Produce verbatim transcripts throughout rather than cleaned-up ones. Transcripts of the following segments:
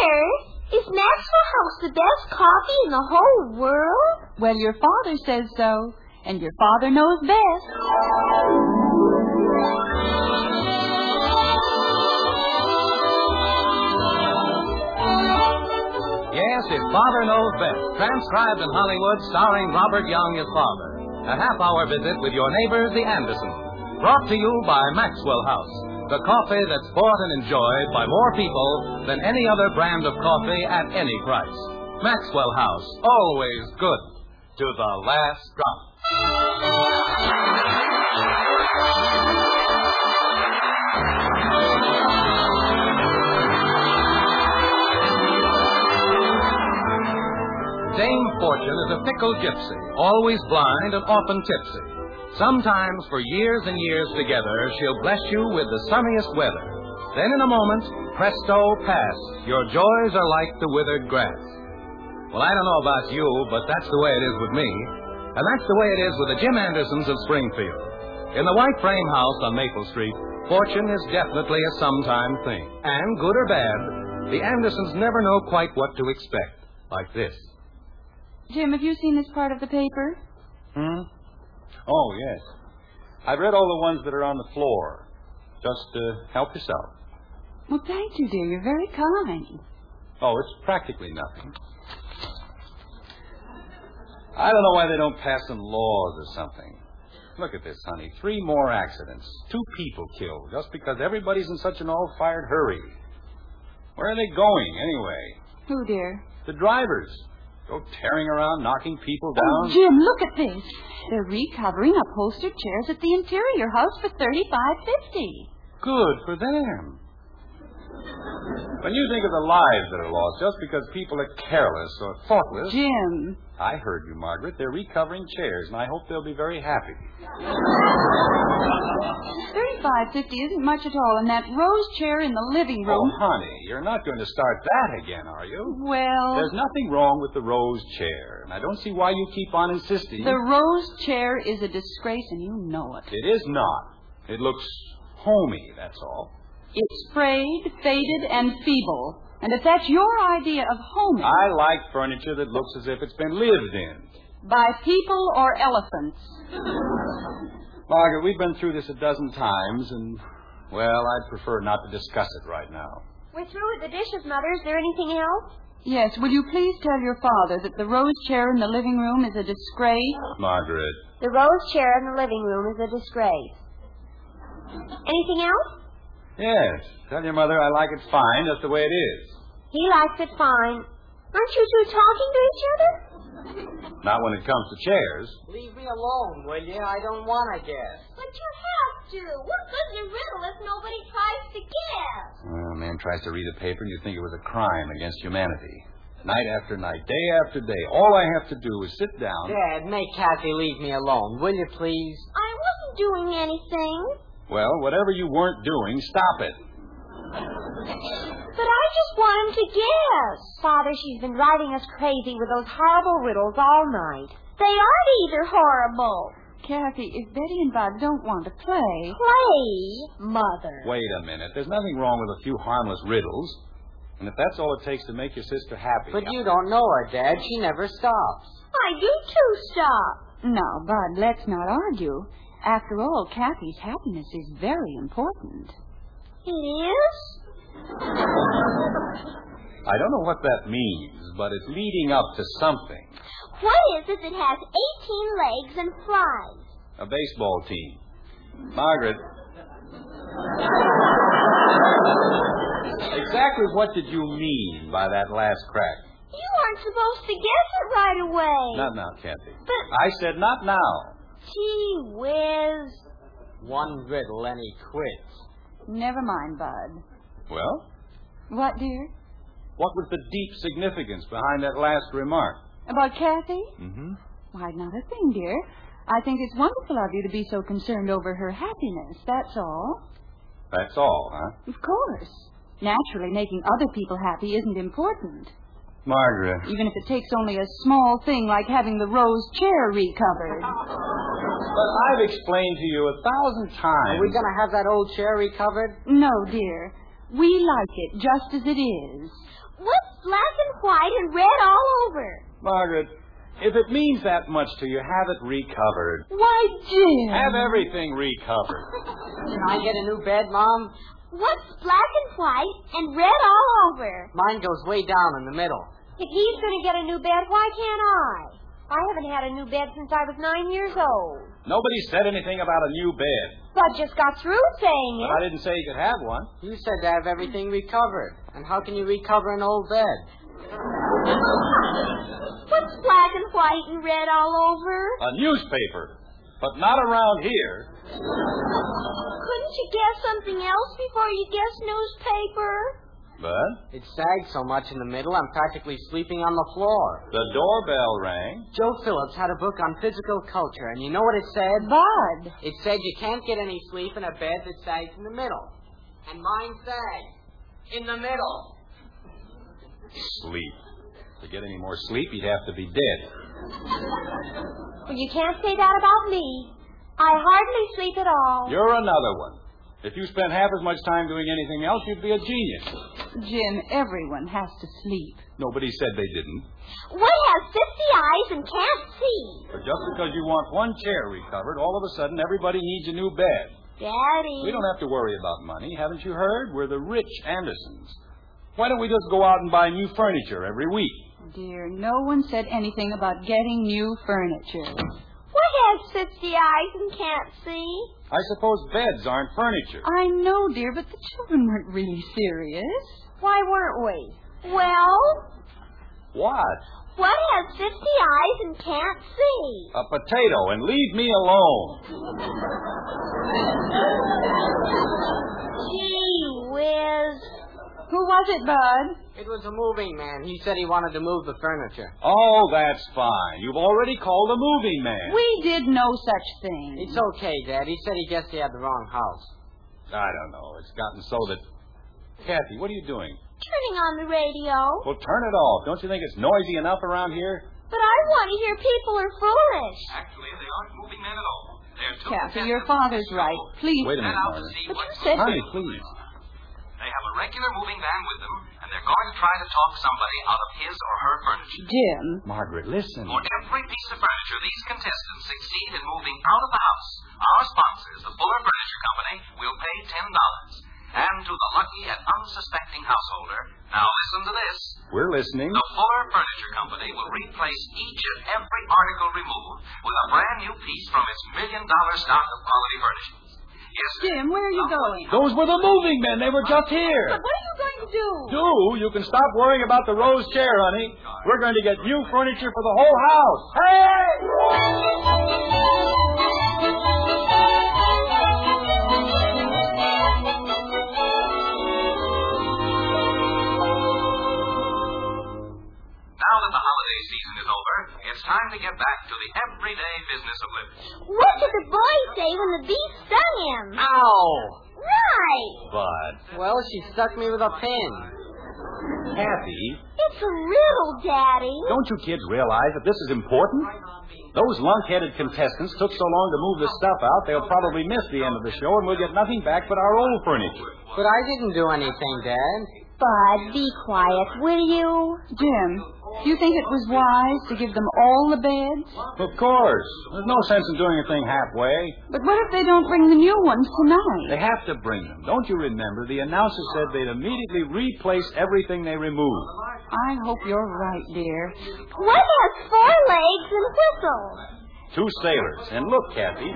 Is Maxwell House the best coffee in the whole world? Well, your father says so, and your father knows best. Yes, if Father Knows Best, transcribed in Hollywood, starring Robert Young as father. A half-hour visit with your neighbors, the Andersons. Brought to you by Maxwell House, the coffee that's bought and enjoyed by more people than any other brand of coffee at any price. Maxwell House, always good to the last drop. Dame Fortune is a fickle gypsy, always blind and often tipsy. Sometimes for years and years together, she'll bless you with the sunniest weather. Then in a moment, presto, past, your joys are like the withered grass. Well, I don't know about you, but that's the way it is with me. And that's the way it is with the Jim Andersons of Springfield. In the white frame house on Maple Street, fortune is definitely a sometime thing. And good or bad, the Andersons never know quite what to expect. Like this. Jim, have you seen this part of the paper? Hmm? Oh, yes. I've read all the ones that are on the floor. Just uh, help yourself. Well, thank you, dear. You're very kind. Oh, it's practically nothing. I don't know why they don't pass some laws or something. Look at this, honey. Three more accidents. Two people killed just because everybody's in such an all-fired hurry. Where are they going, anyway? Who, dear? The drivers. Go tearing around, knocking people down. Oh, Jim, look at this. They're recovering upholstered chairs at the Interior House for thirty-five fifty. Good for them. When you think of the lives that are lost just because people are careless or thoughtless... Jim. I heard you, Margaret. They're recovering chairs, and I hope they'll be very happy. thirty-five fifty isn't much at all, and that rose chair in the living room... Oh, honey, you're not going to start that again, are you? Well... There's nothing wrong with the rose chair, and I don't see why you keep on insisting. The rose chair is a disgrace, and you know it. It is not. It looks homey, that's all. It's frayed, faded, and feeble. And if that's your idea of homey... I like furniture that looks as if it's been lived in. By people or elephants. Margaret, we've been through this a dozen times, and, well, I'd prefer not to discuss it right now. We're through with the dishes, Mother. Is there anything else? Yes, will you please tell your father that the rose chair in the living room is a disgrace? Margaret. The rose chair in the living room is a disgrace. Anything else? Yes. Tell your mother I like it fine just the way it is. He likes it fine. Aren't you two talking to each other? Not when it comes to chairs. Leave me alone, will you? I don't want to guess. But you have to. What good's a riddle if nobody tries to guess? Well, a man tries to read a paper and you think it was a crime against humanity. Night after night, day after day, all I have to do is sit down... Dad, make Kathy leave me alone, will you please? I wasn't doing anything. Well, whatever you weren't doing, stop it. But I just want him to guess. Father, she's been driving us crazy with those horrible riddles all night. They aren't either horrible. Kathy, if Betty and Bud don't want to play... Play? Mother. Wait a minute. There's nothing wrong with a few harmless riddles. And if that's all it takes to make your sister happy... But you don't know her, Dad. She never stops. I do too, stop. Now, Bud, let's not argue. After all, Kathy's happiness is very important. It is? I don't know what that means, but it's leading up to something. What is it that has eighteen legs and flies? A baseball team. Margaret. Exactly what did you mean by that last crack? You aren't supposed to guess it right away. Not now, Kathy. But... I said not now. Gee whiz. One riddle and he quits. Never mind, Bud. Well? What, dear? What was the deep significance behind that last remark? About Kathy? Mm-hmm. Why, not a thing, dear. I think it's wonderful of you to be so concerned over her happiness, that's all. That's all, huh? Of course. Naturally, making other people happy isn't important. Margaret. Even if it takes only a small thing like having the rose chair recovered. But I've explained to you a thousand times... Are we going to have that old chair recovered? No, dear. We like it just as it is. What's black and white and red all over? Margaret, if it means that much to you, have it recovered. Why, Jim. Have everything recovered. Can I get a new bed, Mom? What's black and white and red all over? Mine goes way down in the middle. If he's going to get a new bed, why can't I? I haven't had a new bed since I was nine years old. Nobody said anything about a new bed. Bud just got through saying But it. I didn't say you could have one. You said to have everything recovered. And how can you recover an old bed? What's black and white and red all over? A newspaper. But not around here. Couldn't you guess something else before you guess newspaper? Bud? It sags so much in the middle, I'm practically sleeping on the floor. The doorbell rang. Joe Phillips had a book on physical culture, and you know what it said? Bud. It said you can't get any sleep in a bed that sags in the middle. And mine sags in the middle. Sleep. To get any more sleep, he'd have to be dead. Well, you can't say that about me. I hardly sleep at all. You're another one. If you spent half as much time doing anything else, you'd be a genius. Jim, everyone has to sleep. Nobody said they didn't. What has fifty eyes and can't see? But just because you want one chair recovered, all of a sudden everybody needs a new bed. Daddy. We don't have to worry about money. Haven't you heard? We're the rich Andersons. Why don't we just go out and buy new furniture every week? Dear, no one said anything about getting new furniture. What has fifty eyes and can't see? I suppose beds aren't furniture. I know, dear, but the children weren't really serious. Why weren't we? Well, What? what has fifty eyes and can't see? A potato, and leave me alone. Gee whiz. Who was it, Bud? It was a moving man. He said he wanted to move the furniture. Oh, that's fine. You've already called a moving man. We did no such thing. It's okay, Dad. He said he guessed he had the wrong house. I don't know. It's gotten so that... Kathy, what are you doing? Turning on the radio. Well, turn it off. Don't you think it's noisy enough around here? But I want to hear people are foolish. Actually, they aren't moving men at all. They're two Kathy, your father's right. Please. Wait a minute, out to Margaret. see But what you said... Honey, please. They have a regular moving van with them, and they're going to try to talk somebody out of his or her furniture. Jim. Margaret, listen. For every piece of furniture these contestants succeed in moving out of the house, our sponsors, the Fuller Furniture Company, will pay ten dollars. And to the lucky and unsuspecting householder, now listen to this. We're listening. The Fuller Furniture Company will replace each and every article removed with a brand new piece from its million-dollar stock of quality furnishings. Yes, sir. Jim, where are you going? Those were the moving men. They were just here. But what are you going to do? Do? You can stop worrying about the rose chair, honey. We're going to get new furniture for the whole house. Hey! Now that the holiday season is over, it's time to get back to the everyday business of living. What did the boy say when the bee stung him? Ow! Right. But, Well, she stuck me with a pin. Kathy, It's a riddle, Daddy. don't you kids realize that this is important? Those lunk-headed contestants took so long to move the stuff out, they'll probably miss the end of the show, and we'll get nothing back but our old furniture. But I didn't do anything, Dad. Bud, be quiet, will you? Jim, do you think it was wise to give them all the beds? Of course. There's no sense in doing a thing halfway. But what if they don't bring the new ones tonight? They have to bring them. Don't you remember? The announcer said they'd immediately replace everything they removed. I hope you're right, dear. What has four legs and whistles? Two sailors. And look, Kathy.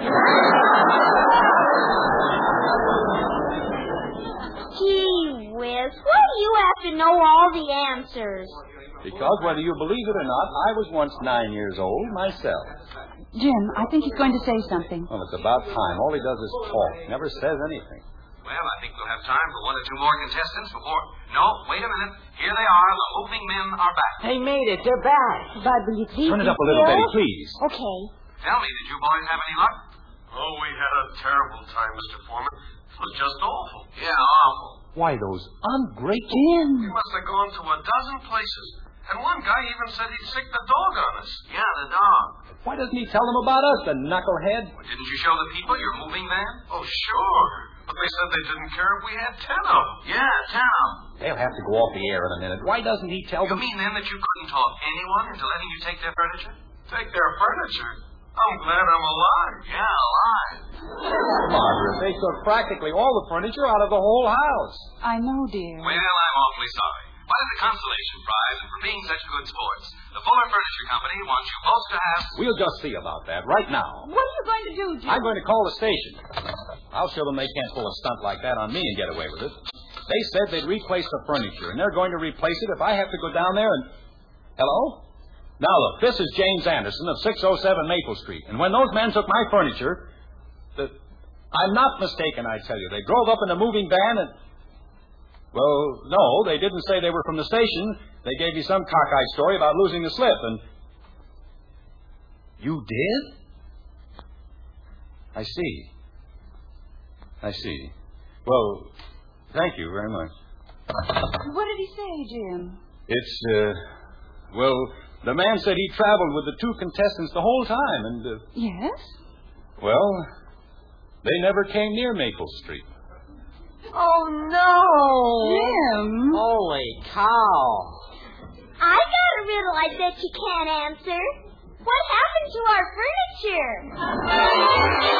Gee whiz, why do you have to know all the answers? Because whether you believe it or not, I was once nine years old myself. Jim, I think he's going to say something. Well, it's about time. All he does is talk. Never says anything. Well, I think we'll have time for one or two more contestants before... No, wait a minute. Here they are. The moving men are back. They made it. They're back. Bud, will you please Turn it be up a little, still? Betty, please. Okay. Tell me, did you boys have any luck? Oh, we had a terrible time, Mister Foreman. It was just awful. Yeah, awful. Why, those ungrateful... We must have gone to a dozen places. And one guy even said he'd sick the dog on us. Yeah, the dog. Why doesn't he tell them about us, the knucklehead? Well, didn't you show the people your moving van? Oh, sure. But they said they didn't care if we had ten of them. Yeah, ten of them. They'll have to go off the air in a minute. Why doesn't he tell You them? mean then that you couldn't talk anyone into letting you take their furniture? Take their furniture? I'm glad I'm alive. Yeah, alive. Margaret, they took practically all the furniture out of the whole house. I know, dear. Well, I'm awfully sorry. But as a consolation prize and for being such good sports, the Fuller Furniture Company wants you both to have... We'll just see about that right now. What are you going to do, Jim? I'm going to call the station. I'll show them they can't pull a stunt like that on me and get away with it. They said they'd replace the furniture, and they're going to replace it if I have to go down there and... Hello? Now, look, this is James Anderson of six oh seven Maple Street. And when those men took my furniture, the... I'm not mistaken, I tell you. They drove up in a moving van and... Well, no, they didn't say they were from the station. They gave me some cockeyed story about losing the slip, and... You did? I see. I see. Well, thank you very much. What did he say, Jim? It's, uh... Well, the man said he traveled with the two contestants the whole time, and... Uh, Yes? well, they never came near Maple Street. Oh, no. Jim? Holy cow. I got a riddle I bet you can't answer. What happened to our furniture?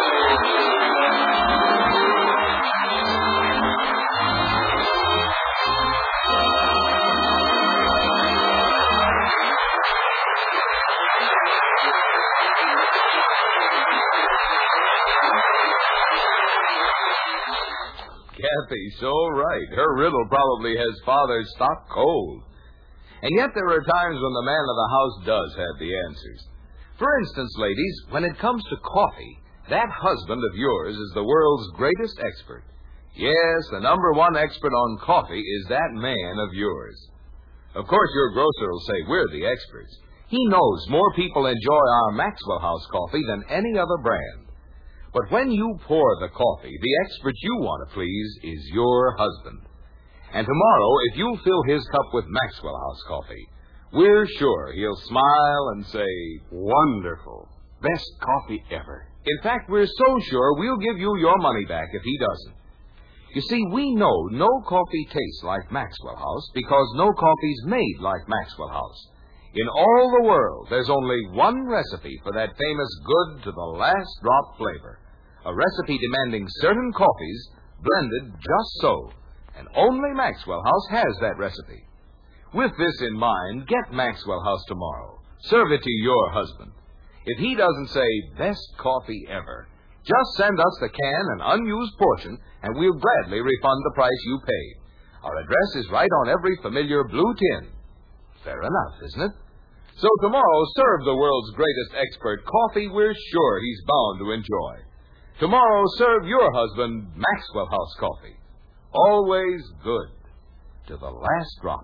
Kathy's so right. Her riddle probably has Father's stock cold. And yet there are times when the man of the house does have the answers. For instance, ladies, when it comes to coffee, that husband of yours is the world's greatest expert. Yes, the number one expert on coffee is that man of yours. Of course, your grocer will say we're the experts. He knows more people enjoy our Maxwell House coffee than any other brand. But when you pour the coffee, the expert you want to please is your husband. And tomorrow, if you fill his cup with Maxwell House coffee, we're sure he'll smile and say, wonderful, best coffee ever. In fact, we're so sure we'll give you your money back if he doesn't. You see, we know no coffee tastes like Maxwell House because no coffee's made like Maxwell House. In all the world, there's only one recipe for that famous good-to-the-last-drop flavor. A recipe demanding certain coffees blended just so. And only Maxwell House has that recipe. With this in mind, get Maxwell House tomorrow. Serve it to your husband. If he doesn't say, best coffee ever, just send us the can and unused portion, and we'll gladly refund the price you paid. Our address is right on every familiar blue tin. Fair enough, isn't it? So tomorrow, serve the world's greatest expert coffee we're sure he's bound to enjoy. Tomorrow, serve your husband Maxwell House coffee. Always good to the last drop.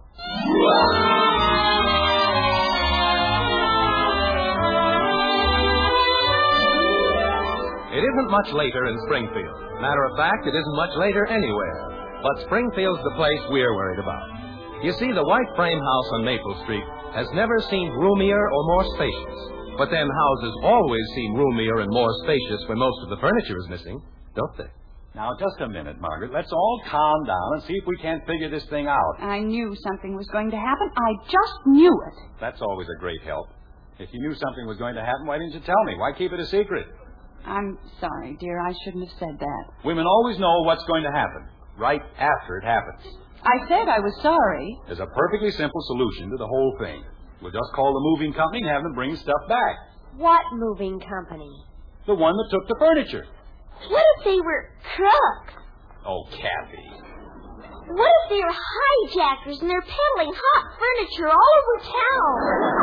It isn't much later in Springfield. Matter of fact, it isn't much later anywhere. But Springfield's the place we're worried about. You see, the white frame house on Maple Street has never seemed roomier or more spacious. But then houses always seem roomier and more spacious when most of the furniture is missing, don't they? Now, just a minute, Margaret. Let's all calm down and see if we can't figure this thing out. I knew something was going to happen. I just knew it. That's always a great help. If you knew something was going to happen, why didn't you tell me? Why keep it a secret? I'm sorry, dear. I shouldn't have said that. Women always know what's going to happen, right after it happens. I said I was sorry. There's a perfectly simple solution to the whole thing. We'll just call the moving company and have them bring the stuff back. What moving company? The one that took the furniture. What if they were crooks? Oh, Kathy. What if they're hijackers and they're peddling hot furniture all over town?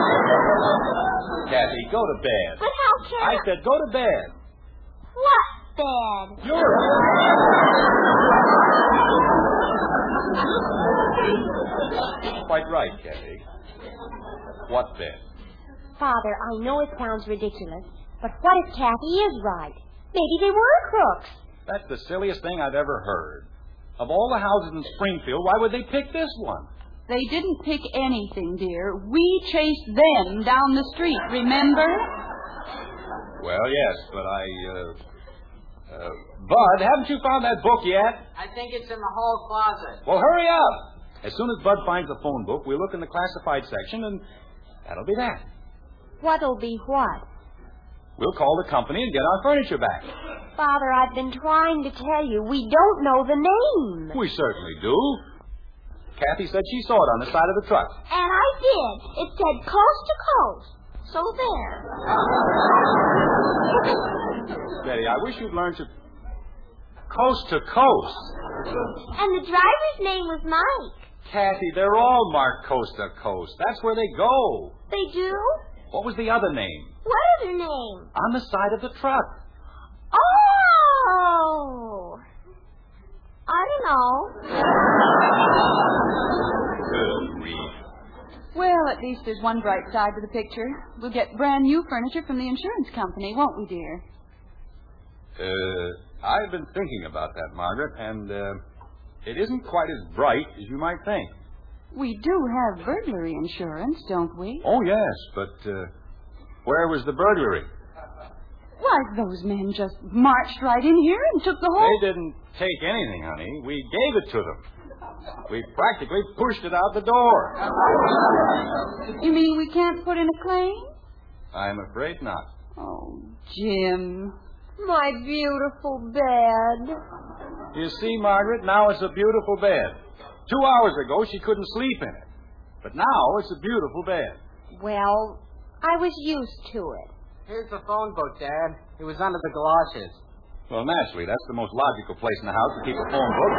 Kathy, go to bed. But how can I said go to bed. What bed? You're... Quite right, Kathy. What bed? Father, I know it sounds ridiculous, but what if Kathy is right? Maybe they were crooks. That's the silliest thing I've ever heard. Of all the houses in Springfield, why would they pick this one? They didn't pick anything, dear. We chased them down the street, remember? Well, yes, but I, uh... Uh, Bud, haven't you found that book yet? I think it's in the hall closet. Well, hurry up. As soon as Bud finds the phone book, we'll look in the classified section, and that'll be that. What'll be what? We'll call the company and get our furniture back. Father, I've been trying to tell you, we don't know the name. We certainly do. Kathy said she saw it on the side of the truck. And I did. It said coast to coast. So there. Betty, I wish you'd learn to... Coast to coast. And the driver's name was Mike. Kathy, they're all marked coast to coast. That's where they go. They do? What was the other name? What other name? On the side of the truck. Oh! I don't know. Good grief. Well, at least there's one bright side to the picture. We'll get brand new furniture from the insurance company, won't we, dear? Uh, I've been thinking about that, Margaret, and uh, it isn't quite as bright as you might think. We do have burglary insurance, don't we? Oh, yes, but uh, where was the burglary? Why, those men just marched right in here and took the whole... They didn't take anything, honey. We gave it to them. We practically pushed it out the door. You mean we can't put in a claim? I'm afraid not. Oh, Jim. My beautiful bed. You see, Margaret, now it's a beautiful bed. Two hours ago, she couldn't sleep in it. But now it's a beautiful bed. Well, I was used to it. Here's the phone book, Dad. It was under the galoshes. Well, naturally, that's the most logical place in the house to keep a phone book.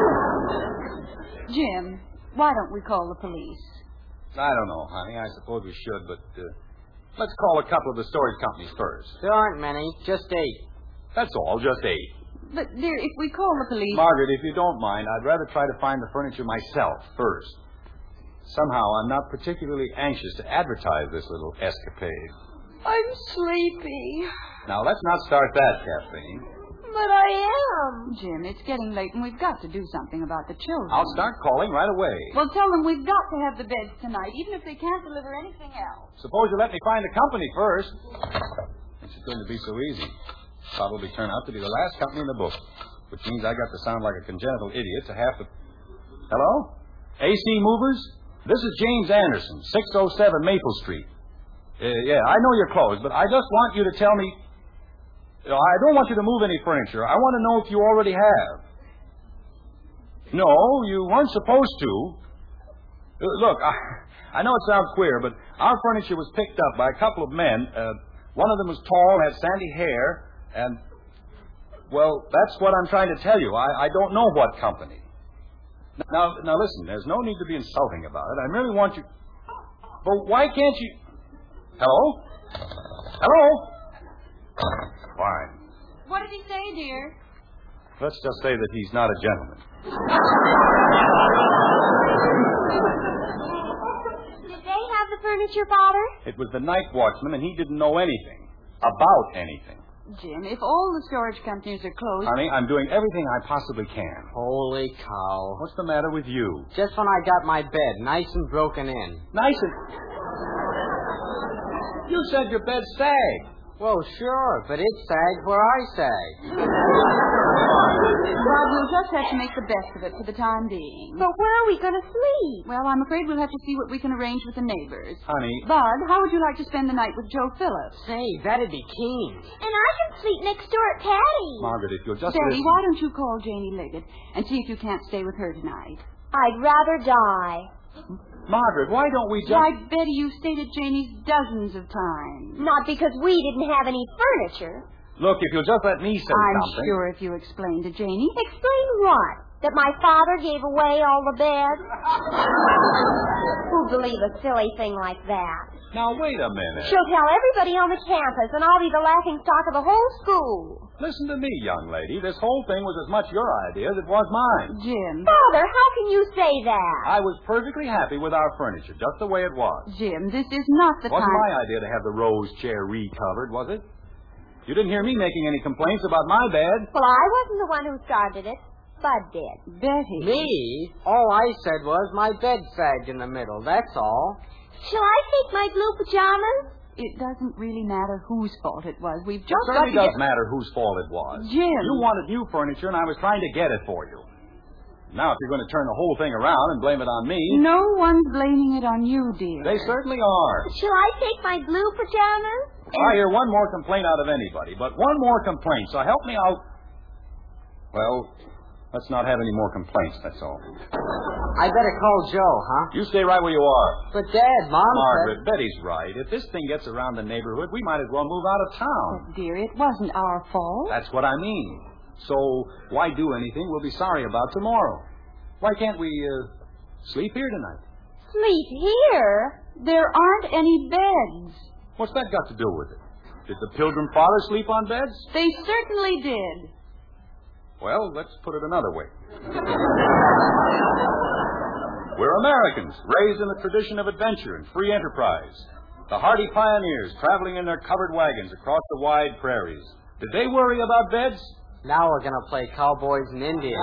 Jim, why don't we call the police? I don't know, honey. I suppose we should, but uh, let's call a couple of the storage companies first. There aren't many, just eight. That's all, just eight. But, dear, if we call the police... Margaret, if you don't mind, I'd rather try to find the furniture myself first. Somehow, I'm not particularly anxious to advertise this little escapade. I'm sleepy. Now, let's not start that, Kathleen. But I am. Jim, it's getting late and we've got to do something about the children. I'll start calling right away. Well, tell them we've got to have the beds tonight, even if they can't deliver anything else. Suppose you let me find the company first. This is going to be so easy. Probably turn out to be the last company in the book, which means I got to sound like a congenital idiot to have to... Hello? A C Movers? This is James Anderson, six oh seven Maple Street. Uh, yeah, I know you're closed, but I just want you to tell me... I don't want you to move any furniture. I want to know if you already have. No, you weren't supposed to. Uh, look, I, I know it sounds queer, but our furniture was picked up by a couple of men. Uh, one of them was tall, had sandy hair, and, well, that's what I'm trying to tell you. I, I don't know what company. Now, now, listen, there's no need to be insulting about it. I merely want you... But why can't you... Hello? Hello? Fine. What did he say, dear? Let's just say that he's not a gentleman. Did they have the furniture, Father? It was the night watchman, and he didn't know anything about anything. Jim, if all the storage companies are closed... Honey, I'm doing everything I possibly can. Holy cow. What's the matter with you? Just when I got my bed nice and broken in. Nice and... You said your bed sagged. Well, sure, but it sagged where I sag. Bob, we'll just have to make the best of it for the time being. But where are we going to sleep? Well, I'm afraid we'll have to see what we can arrange with the neighbors. Honey... Bud, how would you like to spend the night with Joe Phillips? Say, that'd be keen. And I can sleep next door at Patty's. Margaret, if you'll just Betty, listen... why don't you call Janie Liggett and see if you can't stay with her tonight? I'd rather die. Margaret, why don't we just... Why, Betty, you stayed at Janie's dozens of times. Not because we didn't have any furniture. Look, if you'll just let me say I'm something... sure if you explain to Janie... Explain what? That my father gave away all the beds? Who'd believe a silly thing like that? Now, wait a minute. She'll tell everybody on the campus, and I'll be the laughing stock of the whole school. Listen to me, young lady. This whole thing was as much your idea as it was mine. Jim. Father, how can you say that? I was perfectly happy with our furniture, just the way it was. Jim, this is not the Wasn't time... my idea to have the rose chair recovered, was it? You didn't hear me making any complaints about my bed. Well, I wasn't the one who started it. Bud did. Betty. Me? All I said was my bed sagged in the middle, that's all. Shall I take my blue pajamas? it doesn't really matter whose fault it was. We've just It got certainly to does get... matter whose fault it was. Jim. You wanted new furniture, and I was trying to get it for you. Now, if you're going to turn the whole thing around and blame it on me... No one's blaming it on you, dear. They certainly are. Shall I take my blue pajamas? I hear one more complaint out of anybody, but one more complaint, so help me out. Well, let's not have any more complaints, that's all. I better call Joe, huh? You stay right where you are. But, Dad, Mom Margaret, said... Betty's right. If this thing gets around the neighborhood, we might as well move out of town. But, dear, it wasn't our fault. That's what I mean. So, why do anything we'll be sorry about tomorrow? Why can't we, uh, sleep here tonight? Sleep here? There aren't any beds. What's that got to do with it? Did the Pilgrim Fathers sleep on beds? They certainly did. Well, let's put it another way. We're Americans, raised in the tradition of adventure and free enterprise. The hardy pioneers traveling in their covered wagons across the wide prairies. Did they worry about beds? Now we're going to play cowboys in India.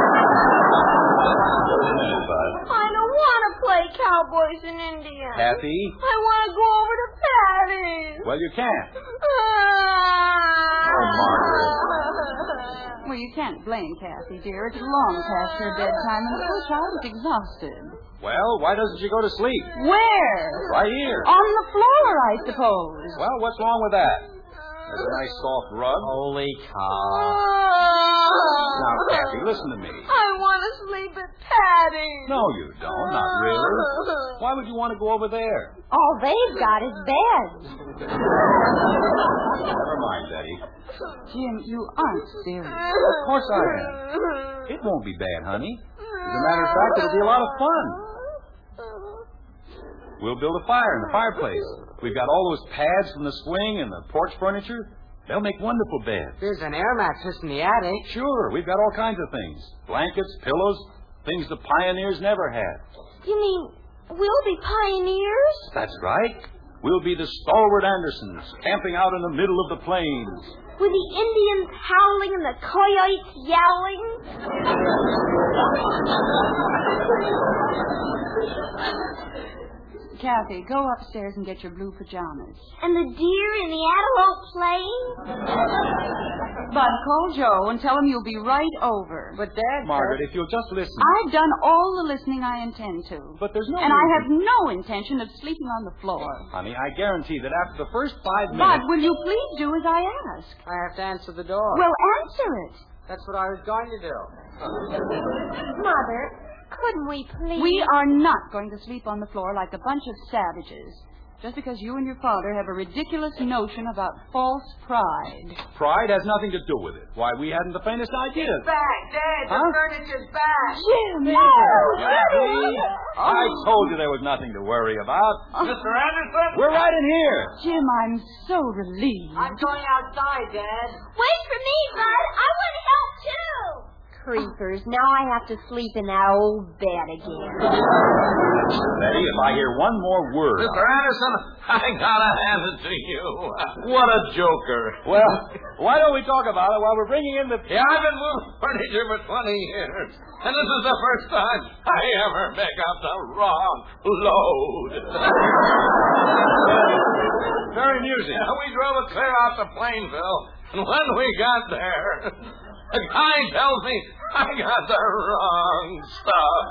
I don't want to play cowboys in India. Kathy? I want to go over to Patty's. Well, you can't. Ah. Oh, Margaret. Well, you can't blame Kathy, dear. It's long past her bedtime, and the poor child is exhausted. Well, why doesn't she go to sleep? Where? Right here. On the floor, I suppose. Well, what's wrong with that? There's a nice soft rug. Holy cow. Now, Kathy, listen to me. I want to sleep at Patty's. No, you don't. Not really. Why would you want to go over there? All they've got is beds. Never mind, Betty. Jim, you aren't serious. Of course I am. It won't be bad, honey. As a matter of fact, it'll be a lot of fun. We'll build a fire in the fireplace. We've got all those pads from the swing and the porch furniture. They'll make wonderful beds. There's an air mattress in the attic. Sure, we've got all kinds of things. Blankets, pillows, things the pioneers never had. You mean we'll be pioneers? That's right. We'll be the stalwart Andersons, camping out in the middle of the plains. With the Indians howling and the coyotes yowling? Kathy, go upstairs and get your blue pajamas. And the deer and the antelope playing? Bud, call Joe and tell him you'll be right over. But, Dad... Margaret, if you'll just listen. I've done all the listening I intend to. But there's no... And I reason. have no intention of sleeping on the floor. Honey, I guarantee that after the first five Bud, minutes... will you please do as I ask? I have to answer the door. Well, answer it. That's what I was going to do. Mother, couldn't we please... We are not going to sleep on the floor like a bunch of savages. Just because you and your father have a ridiculous notion about false pride. Pride has nothing to do with it. Why, we hadn't the faintest idea. Back, Dad. Huh? The furniture's back. Jim! No! See? I told you there was nothing to worry about. Mister Anderson? We're right in here. Jim, I'm so relieved. I'm going outside, Dad. Wait for me, Bud. I want to help, too. Creepers. Now I have to sleep in that old bed again. Betty, if I hear one more word... Mister Anderson, I gotta hand it to you. What a joker. Well, why don't we talk about it while we're bringing in the... Yeah, I've been moving furniture for twenty years, and this is the first time I ever pick up the wrong load. Very amusing. Yeah, we drove it clear out to Plainville, and when we got there, the guy tells me I got the wrong stuff.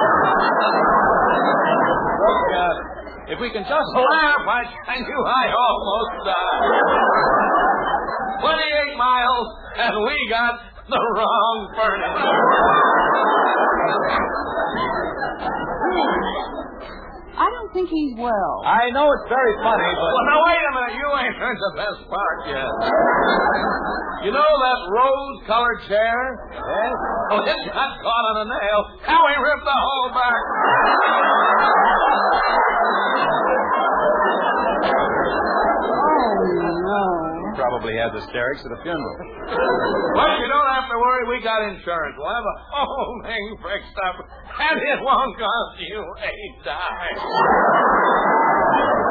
Look, uh, if we can just... Laugh, I tell you, I almost died. Twenty-eight miles, and we got the wrong furniture. I don't think he's well. I know it's very funny, but... Well, now, wait a minute. You ain't heard the best part yet. You know that rose-colored chair? Yes? Well, it got caught on a nail, and we ripped the whole back. Oh, no. Probably had hysterics at a funeral. But you don't have to worry. We got insurance. We'll have the whole thing fixed up, and it won't cost you a dime.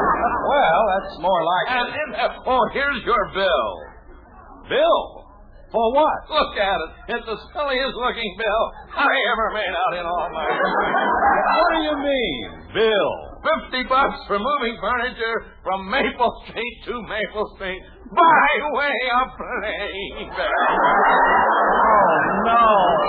Well, that's more like And it. in the, oh, here's your bill. Bill? For what? Look at it. It's the silliest looking bill I ever made out in all my life. What do you mean, Bill? Fifty bucks for moving furniture from Maple Street to Maple Street by way of Playfair. Oh, no.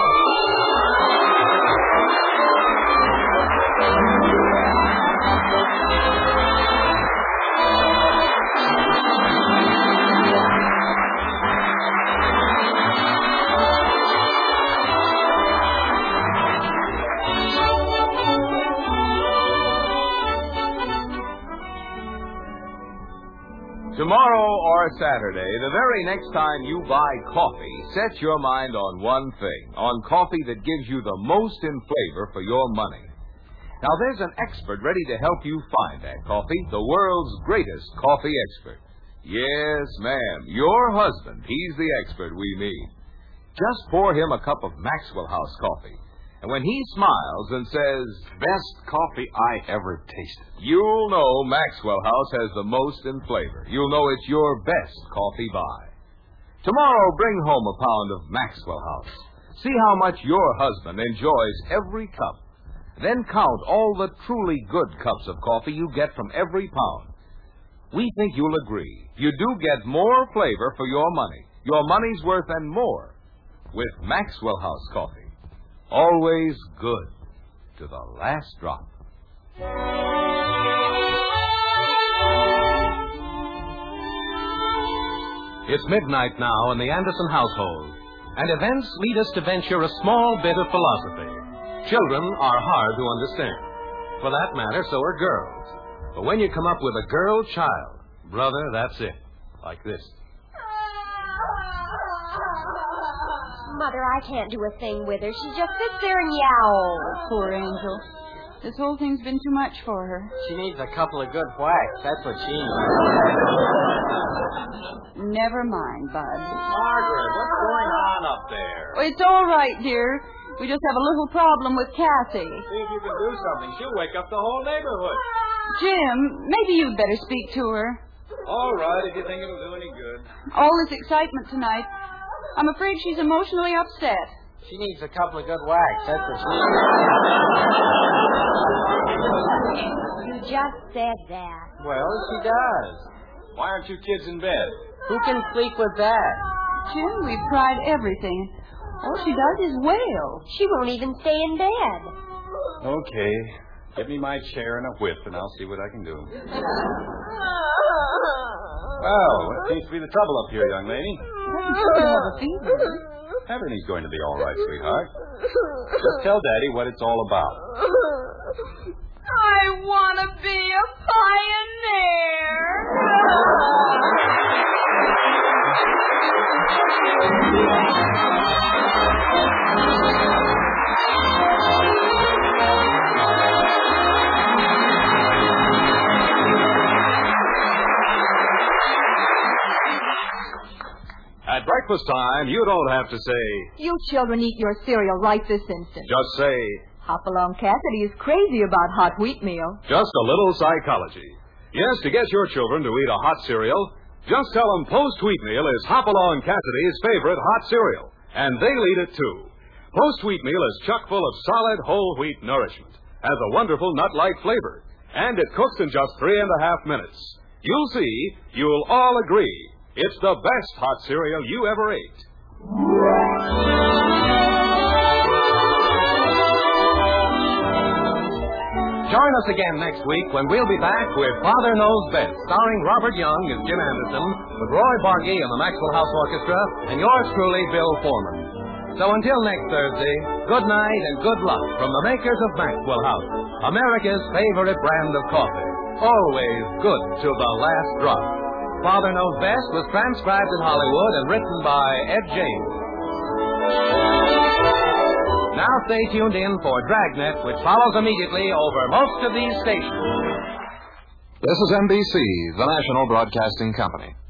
Tomorrow or Saturday, the very next time you buy coffee, set your mind on one thing, on coffee that gives you the most in flavor for your money. Now, there's an expert ready to help you find that coffee, the world's greatest coffee expert. Yes, ma'am, your husband. He's the expert we mean. Just pour him a cup of Maxwell House coffee. And when he smiles and says, "Best coffee I ever tasted," you'll know Maxwell House has the most in flavor. You'll know it's your best coffee buy. Tomorrow, bring home a pound of Maxwell House. See how much your husband enjoys every cup. Then count all the truly good cups of coffee you get from every pound. We think you'll agree. You do get more flavor for your money. Your money's worth and more with Maxwell House coffee. Always good to the last drop. It's midnight now in the Anderson household, and events lead us to venture a small bit of philosophy. Children are hard to understand. For that matter, so are girls. But when you come up with a girl child, brother, that's it. Like this. Mother, I can't do a thing with her. She just sits there and yowls. Poor angel. This whole thing's been too much for her. She needs a couple of good whacks. That's what she needs. Never mind, Bud. Margaret, what's going on up there? Oh, it's all right, dear. We just have a little problem with Cassie. See if you can do something. She'll wake up the whole neighborhood. Jim, maybe you'd better speak to her. All right, if you think it'll do any good. All this excitement tonight. I'm afraid she's emotionally upset. She needs a couple of good whacks. That's what she needs. You just said that. Well, she does. Why aren't you kids in bed? Who can sleep with that? Jim, we've tried everything. All she does is wail. She won't even stay in bed. Okay. Give me my chair and a whip, and I'll see what I can do. Well, what seems to be the trouble up here, young lady? Doesn't seem to have a fever. Everything's going to be all right, sweetheart. Just tell Daddy what it's all about. I want to be a pioneer. At breakfast time, you don't have to say, "You children eat your cereal right this instant." just say, Hopalong Cassidy is crazy about hot wheat meal. just a little psychology. Yes, to get your children to eat a hot cereal, just tell them Post Wheatmeal is Hopalong Cassidy's favorite hot cereal, and they'll eat it too. Post Wheatmeal is chock full of solid whole wheat nourishment, has a wonderful nut-like flavor, and it cooks in just three and a half minutes. You'll see, you'll all agree, it's the best hot cereal you ever ate. Join us again next week when we'll be back with Father Knows Best, starring Robert Young as Jim Anderson, with Roy Bargy and the Maxwell House Orchestra, and yours truly, Bill Foreman. So until next Thursday, good night and good luck from the makers of Maxwell House, America's favorite brand of coffee. Always good to the last drop. Father Knows Best was transcribed in Hollywood and written by Ed James. Now stay tuned in for Dragnet, which follows immediately over most of these stations. This is N B C, the National Broadcasting Company.